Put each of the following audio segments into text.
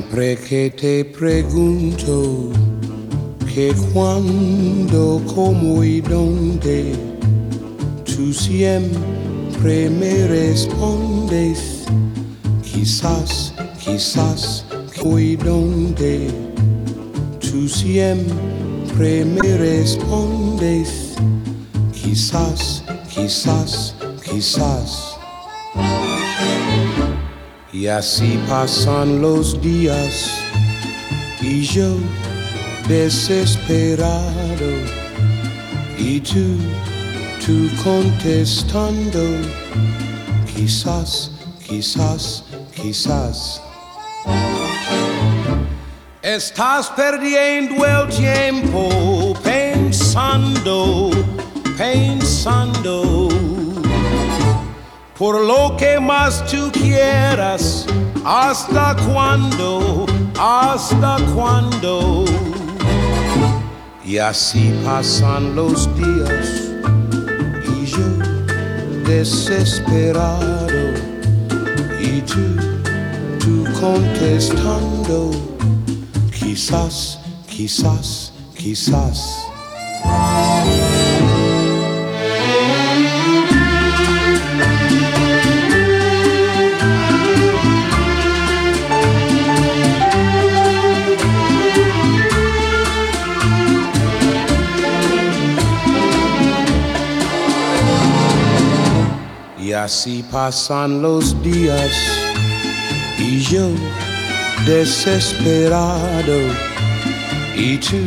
Siempre que te pregunto que cuándo, cómo y dónde, tú siempre me respondes quizás, quizás, cómo y dónde. Tú siempre me respondes quizás, quizás, quizás. Y así pasan los días y yo desesperado y tú contestando quizás, quizás, quizás. Estás perdiendo el tiempo pensando, pensando por lo que más tú quieras. ¿Hasta cuándo? ¿Hasta cuándo? Y así pasan los días y yo desesperado y tú contestando quizás, quizás, quizás. Y así pasan los días y yo desesperado y tú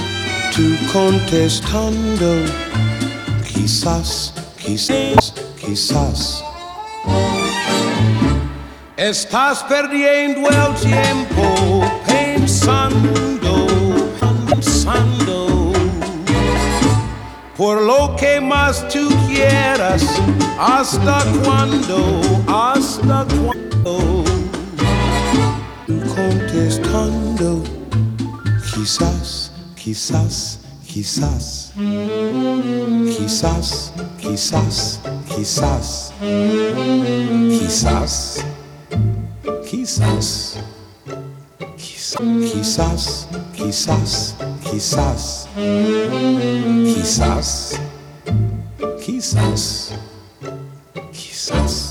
contestando quizás, quizás, quizás. Estás perdiendo el tiempo pensando, pensando por lo que más tú quieras. ¿Hasta cuándo? ¿Hasta cuándo? Contestando quizás, quizás, quizás. Quizás, quizás, quizás. Quizás, quizás. Quizás, quizás, quizás. Quizás, quizás, quizás.